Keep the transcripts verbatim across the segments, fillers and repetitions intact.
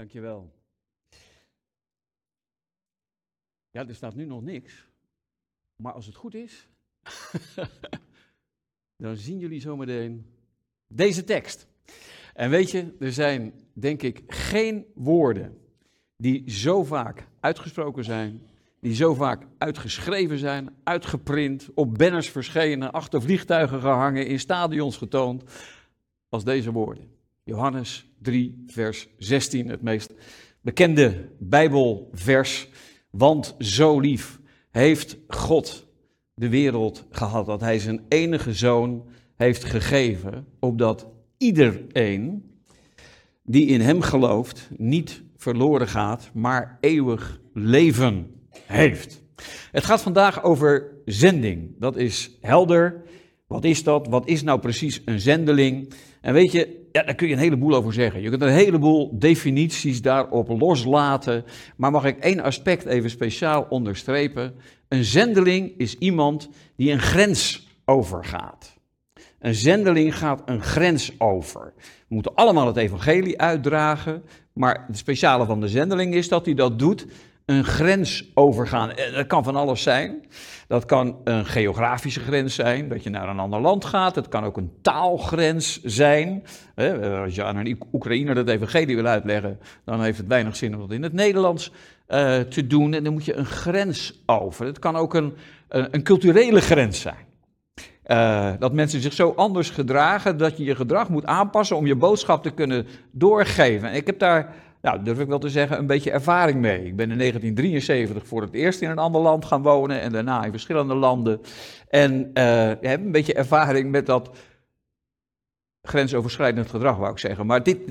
Dankjewel. Ja, er staat nu nog niks. Maar als het goed is, dan zien jullie zometeen deze tekst. En weet je, er zijn, denk ik, geen woorden die zo vaak uitgesproken zijn, die zo vaak uitgeschreven zijn, uitgeprint, op banners verschenen, achter vliegtuigen gehangen, in stadions getoond, als deze woorden. Johannes drie, vers zestien, het meest bekende Bijbelvers. Want zo lief heeft God de wereld gehad, dat hij zijn enige zoon heeft gegeven, opdat iedereen die in hem gelooft niet verloren gaat, maar eeuwig leven heeft. Het gaat vandaag over zending. Dat is helder. Wat is dat? Wat is nou precies een zendeling? En weet je, ja, daar kun je een heleboel over zeggen. Je kunt een heleboel definities daarop loslaten. Maar mag ik één aspect even speciaal onderstrepen? Een zendeling is iemand die een grens overgaat. Een zendeling gaat een grens over. We moeten allemaal het evangelie uitdragen, maar het speciale van de zendeling is dat hij dat doet, een grens overgaan. Dat kan van alles zijn. Dat kan een geografische grens zijn, dat je naar een ander land gaat. Het kan ook een taalgrens zijn. Als je aan een Oekraïner het evangelie wil uitleggen, dan heeft het weinig zin om dat in het Nederlands uh, te doen. En dan moet je een grens over. Het kan ook een, een, een culturele grens zijn. Uh, dat mensen zich zo anders gedragen dat je je gedrag moet aanpassen om je boodschap te kunnen doorgeven. En ik heb daar, nou, durf ik wel te zeggen, een beetje ervaring mee. Ik ben in negentien drieënzeventig voor het eerst in een ander land gaan wonen en daarna in verschillende landen. En uh, ik heb een beetje ervaring met dat grensoverschrijdend gedrag, wou ik zeggen. Maar dit,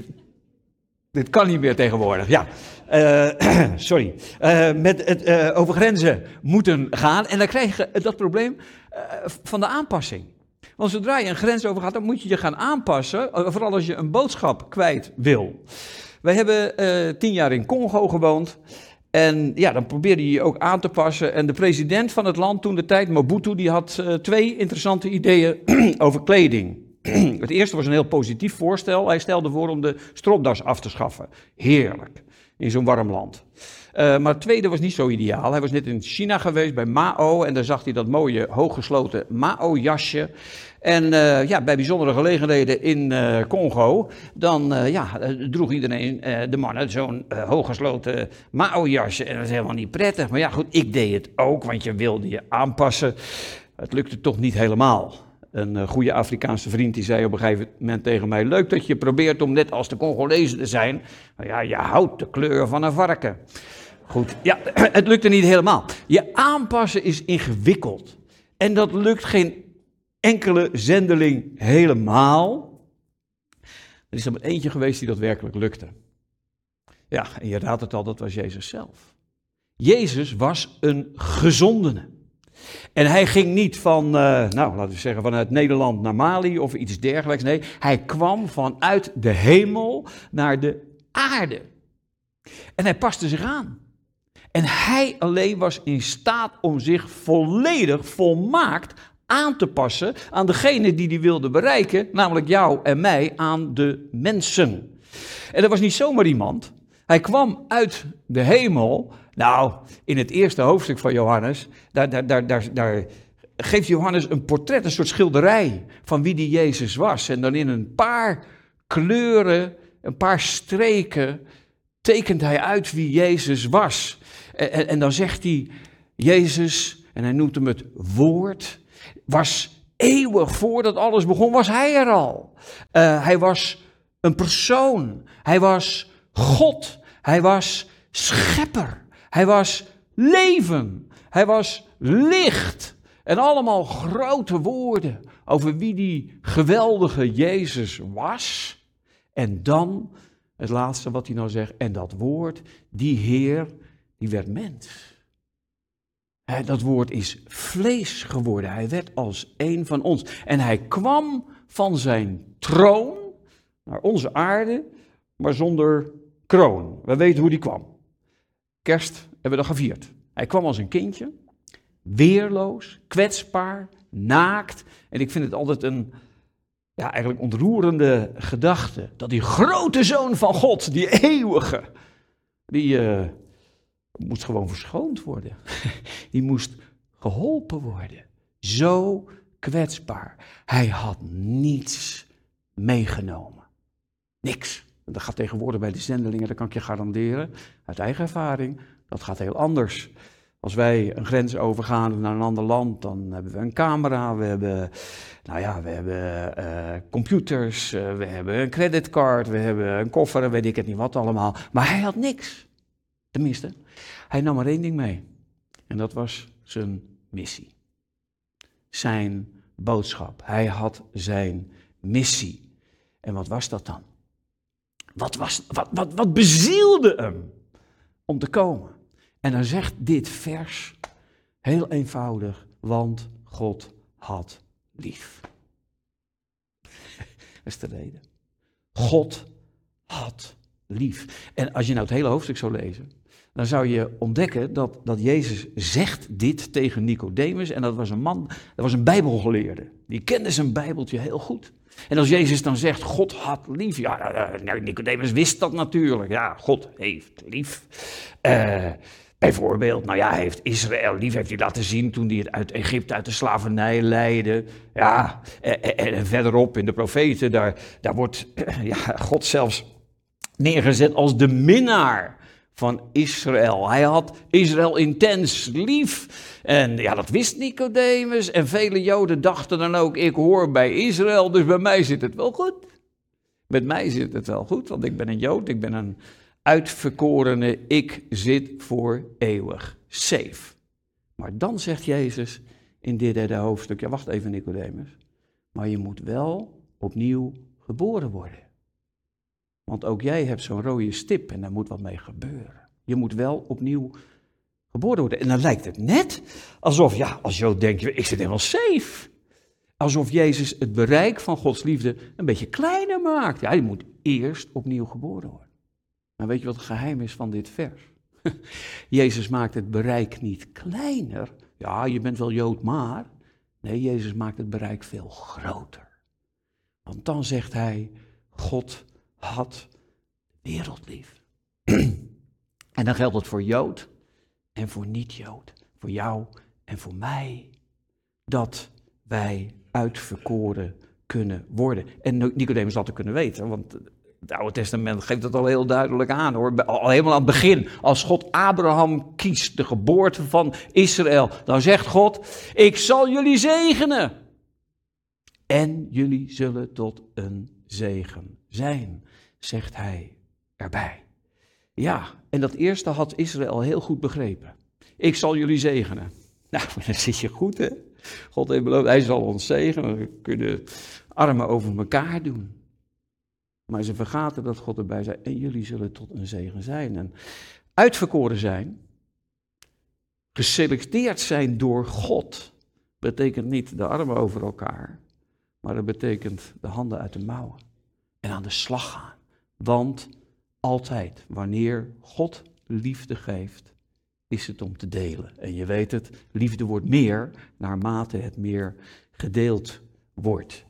dit kan niet meer tegenwoordig, ja. Uh, sorry. Uh, met het uh, over grenzen moeten gaan. En dan krijg je dat probleem uh, van de aanpassing. Want zodra je een grens overgaat, dan moet je je gaan aanpassen. Uh, vooral als je een boodschap kwijt wil. Wij hebben uh, tien jaar in Congo gewoond. En ja, dan probeerde je je ook aan te passen. En de president van het land toen de tijd, Mobutu, die had uh, twee interessante ideeën over kleding. Het eerste was een heel positief voorstel. Hij stelde voor om de stropdas af te schaffen. Heerlijk. In zo'n warm land. Uh, maar het tweede was niet zo ideaal. Hij was net in China geweest bij Mao en daar zag hij dat mooie hooggesloten Mao-jasje. En uh, ja, bij bijzondere gelegenheden in uh, Congo, dan uh, ja, droeg iedereen, uh, de mannen, zo'n uh, hooggesloten Mao-jasje. En dat is helemaal niet prettig. Maar ja, goed, ik deed het ook, want je wilde je aanpassen. Het lukte toch niet helemaal. Een uh, goede Afrikaanse vriend die zei op een gegeven moment tegen mij: leuk dat je probeert om net als de Congolezen te zijn. Maar ja, je houdt de kleur van een varken. Goed, ja, het lukte niet helemaal. Je aanpassen is ingewikkeld. En dat lukt geen enkele zendeling helemaal. Er is er maar eentje geweest die dat werkelijk lukte. Ja, en je raadt het al, dat was Jezus zelf. Jezus was een gezondene. En hij ging niet van, uh, nou, laten we zeggen, vanuit Nederland naar Mali of iets dergelijks. Nee, hij kwam vanuit de hemel naar de aarde. En hij paste zich aan. En hij alleen was in staat om zich volledig, volmaakt aan te passen aan degene die hij wilde bereiken, namelijk jou en mij, aan de mensen. En dat was niet zomaar iemand. Hij kwam uit de hemel. Nou, in het eerste hoofdstuk van Johannes, daar, daar, daar, daar, daar geeft Johannes een portret, een soort schilderij van wie die Jezus was. En dan in een paar kleuren, een paar streken, tekent hij uit wie Jezus was. En, en, en dan zegt hij, Jezus, en hij noemt hem het woord, was eeuwig voordat alles begon, was hij er al. Uh, hij was een persoon, hij was God, hij was schepper. Hij was leven, hij was licht en allemaal grote woorden over wie die geweldige Jezus was. En dan het laatste wat hij nou zegt, en dat woord, die Heer, die werd mens. Hij, dat woord is vlees geworden, hij werd als een van ons. En hij kwam van zijn troon naar onze aarde, maar zonder kroon. We weten hoe die kwam. Kerst hebben we dat gevierd. Hij kwam als een kindje, weerloos, kwetsbaar, naakt. En ik vind het altijd een ja, eigenlijk ontroerende gedachte. Dat die grote Zoon van God, die eeuwige, die uh, moest gewoon verschoond worden. Die moest geholpen worden. Zo kwetsbaar. Hij had niets meegenomen. Niks. Dat gaat tegenwoordig bij de zendelingen, dat kan ik je garanderen. Uit eigen ervaring, dat gaat heel anders. Als wij een grens overgaan naar een ander land, dan hebben we een camera, we hebben, nou ja, we hebben uh, computers, uh, we hebben een creditcard, we hebben een koffer en weet ik het niet wat allemaal. Maar hij had niks. Tenminste, hij nam maar één ding mee. En dat was zijn missie. Zijn boodschap. Hij had zijn missie. En wat was dat dan? Wat, was, wat, wat, wat bezielde hem om te komen? En dan zegt dit vers, heel eenvoudig, want God had lief. Dat is de reden. God had lief. En als je nou het hele hoofdstuk zou lezen, dan zou je ontdekken dat, dat Jezus zegt dit tegen Nicodemus. En dat was een man, dat was een bijbelgeleerde. Die kende zijn bijbeltje heel goed. En als Jezus dan zegt, God had lief. Ja, Nicodemus wist dat natuurlijk. Ja, God heeft lief. Uh, bijvoorbeeld, nou ja, hij heeft Israël lief, heeft hij laten zien toen hij het uit Egypte, uit de slavernij leidde. Ja, en, en verderop in de profeten, daar, daar wordt ja, God zelfs neergezet als de minnaar van Israël. Hij had Israël intens lief. En ja, dat wist Nicodemus. En vele Joden dachten dan ook, ik hoor bij Israël, dus bij mij zit het wel goed. Met mij zit het wel goed, want ik ben een Jood, ik ben een uitverkorene, ik zit voor eeuwig safe. Maar dan zegt Jezus in dit derde hoofdstuk, ja wacht even Nicodemus, maar je moet wel opnieuw geboren worden. Want ook jij hebt zo'n rode stip en daar moet wat mee gebeuren. Je moet wel opnieuw geboren worden. En dan lijkt het net alsof, ja, als Jood denk je, ik zit helemaal safe. Alsof Jezus het bereik van Gods liefde een beetje kleiner maakt. Ja, je moet eerst opnieuw geboren worden. Maar weet je wat het geheim is van dit vers? Jezus maakt het bereik niet kleiner. Ja, je bent wel Jood, maar... Nee, Jezus maakt het bereik veel groter. Want dan zegt hij, God had de wereld lief. En dan geldt het voor Jood en voor niet-Jood. Voor jou en voor mij. Dat wij uitverkoren kunnen worden. En Nicodemus had het kunnen weten, want het Oude Testament geeft het al heel duidelijk aan, hoor. Al helemaal aan het begin, als God Abraham kiest, de geboorte van Israël, dan zegt God, ik zal jullie zegenen. En jullie zullen tot een zegen zijn, zegt hij erbij. Ja, en dat eerste had Israël heel goed begrepen. Ik zal jullie zegenen. Nou, dan zit je goed, hè? God heeft beloofd, hij zal ons zegenen. We kunnen armen over elkaar doen. Maar ze vergaten dat God erbij zei, en jullie zullen tot een zegen zijn. En uitverkoren zijn, geselecteerd zijn door God, betekent niet de armen over elkaar, maar dat betekent de handen uit de mouwen en aan de slag gaan. Want altijd, wanneer God liefde geeft, is het om te delen. En je weet het, liefde wordt meer naarmate het meer gedeeld wordt.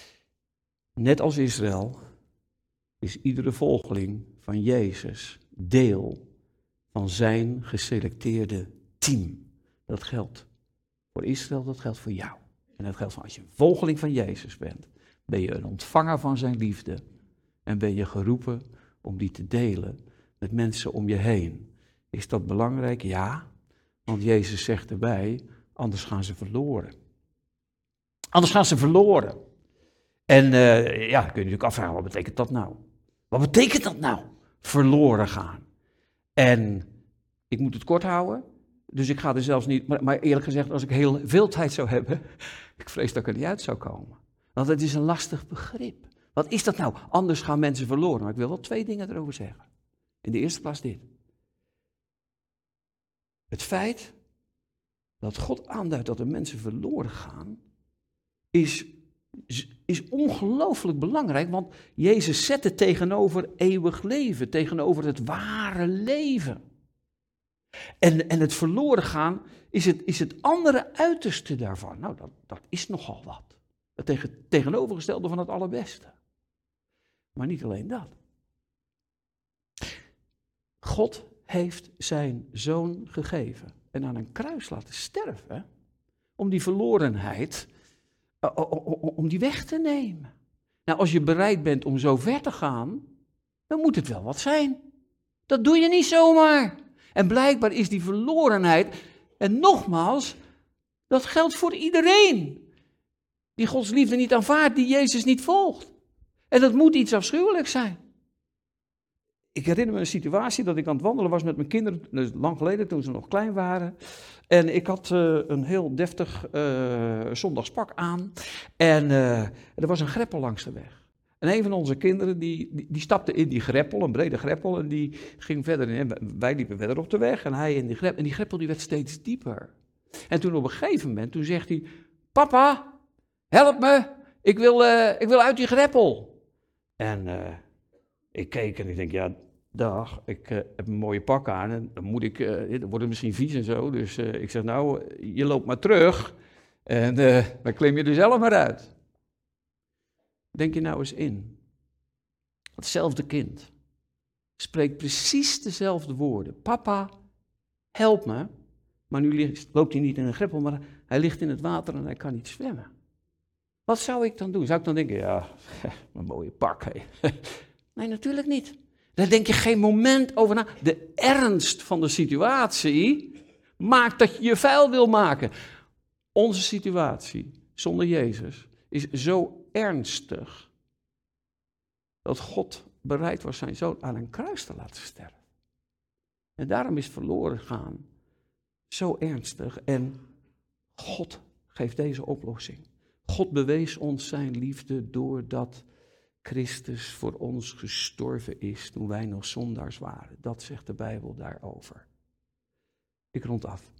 Net als Israël is iedere volgeling van Jezus deel van zijn geselecteerde team. Dat geldt voor Israël, dat geldt voor jou. En dat geldt van als je een volgeling van Jezus bent, ben je een ontvanger van zijn liefde en ben je geroepen om die te delen met mensen om je heen. Is dat belangrijk? Ja, want Jezus zegt erbij, anders gaan ze verloren. Anders gaan ze verloren. En uh, ja, kun je natuurlijk afvragen, wat betekent dat nou? Wat betekent dat nou? Verloren gaan. En ik moet het kort houden, dus ik ga er zelfs niet, maar, maar eerlijk gezegd, als ik heel veel tijd zou hebben, ik vrees dat ik er niet uit zou komen. Want het is een lastig begrip. Wat is dat nou? Anders gaan mensen verloren. Maar ik wil wel twee dingen erover zeggen. In de eerste plaats dit. Het feit dat God aanduidt dat er mensen verloren gaan, is, is ongelooflijk belangrijk, want Jezus zet het tegenover eeuwig leven, tegenover het ware leven. En, en het verloren gaan is het, is het andere uiterste daarvan. Nou, dat, dat is nogal wat. Het tegen, tegenovergestelde van het allerbeste. Maar niet alleen dat. God heeft zijn zoon gegeven en aan een kruis laten sterven om die verlorenheid, uh, om die weg te nemen. Nou, als je bereid bent om zo ver te gaan, dan moet het wel wat zijn. Dat doe je niet zomaar. En blijkbaar is die verlorenheid, en nogmaals, dat geldt voor iedereen die Gods liefde niet aanvaardt, die Jezus niet volgt. En dat moet iets afschuwelijks zijn. Ik herinner me een situatie dat ik aan het wandelen was met mijn kinderen, dus lang geleden toen ze nog klein waren. En ik had uh, een heel deftig uh, zondagspak aan en uh, er was een greppel langs de weg. En een van onze kinderen die, die, die stapte in die greppel, een brede greppel, en die ging verder in. Wij liepen verder op de weg en hij in die greppel. En die greppel die werd steeds dieper. En toen op een gegeven moment, toen zegt hij, papa, help me, ik wil, uh, ik wil uit die greppel. En uh, ik keek en ik denk, ja, dag, ik uh, heb een mooie pak aan en dan moet ik, uh, dan wordt het misschien vies en zo. Dus uh, ik zeg, nou, je loopt maar terug en uh, dan klim je er zelf maar uit. Denk je nou eens in. Hetzelfde kind spreekt precies dezelfde woorden. Papa, help me. Maar nu ligt, loopt hij niet in een greppel, maar hij ligt in het water en hij kan niet zwemmen. Wat zou ik dan doen? Zou ik dan denken, ja, een mooie pak. Hey. Nee, natuurlijk niet. Daar denk je geen moment over na. De ernst van de situatie maakt dat je je vuil wil maken. Onze situatie zonder Jezus is zo ernstig dat God bereid was zijn zoon aan een kruis te laten sterven. En daarom is verloren gaan zo ernstig en God geeft deze oplossing. God bewees ons zijn liefde doordat Christus voor ons gestorven is toen wij nog zondaars waren. Dat zegt de Bijbel daarover. Ik rond af.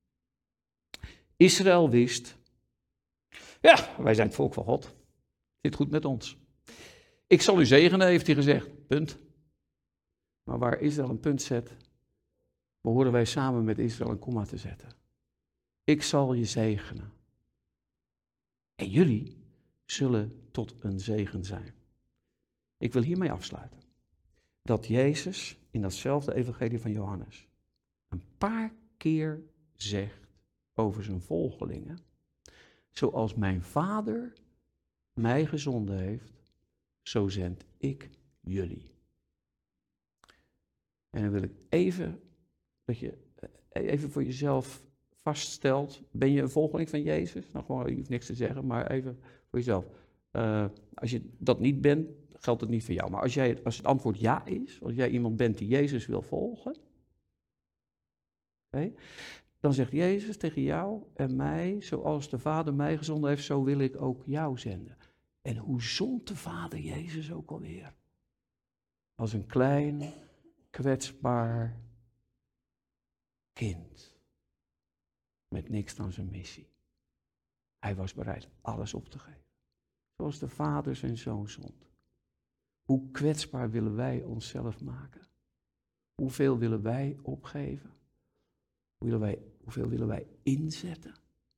Israël wist, ja, wij zijn het volk van God. Zit goed met ons. Ik zal u zegenen, heeft hij gezegd. Punt. Maar waar Israël een punt zet, behoren wij samen met Israël een komma te zetten. Ik zal je zegenen. En jullie zullen tot een zegen zijn. Ik wil hiermee afsluiten. Dat Jezus in datzelfde evangelie van Johannes een paar keer zegt over zijn volgelingen, zoals mijn Vader mij gezonden heeft, zo zend ik jullie. En dan wil ik even dat je even voor jezelf vaststelt, ben je een volgeling van Jezus? Nou, gewoon, je hoeft niks te zeggen, maar even voor jezelf. Uh, als je dat niet bent, geldt het niet voor jou. Maar als, jij, als het antwoord ja is, als jij iemand bent die Jezus wil volgen, okay, dan zegt Jezus tegen jou en mij, zoals de Vader mij gezonden heeft, zo wil ik ook jou zenden. En hoe zond de Vader Jezus ook alweer? Als een klein, kwetsbaar kind. Met niks dan zijn missie. Hij was bereid alles op te geven. Zoals de Vader zijn zoon zond. Hoe kwetsbaar willen wij onszelf maken? Hoeveel willen wij opgeven? Hoe willen wij, hoeveel willen wij inzetten?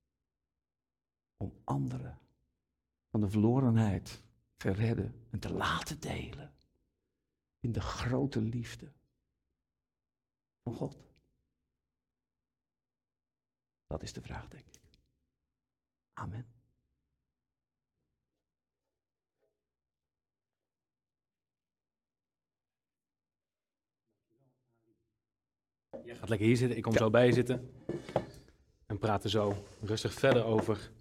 Om anderen van de verlorenheid te redden en te laten delen. In de grote liefde van God. Dat is de vraag, denk ik. Amen. Jij gaat lekker hier zitten, ik kom ja. zo bij je zitten. En praten zo rustig verder over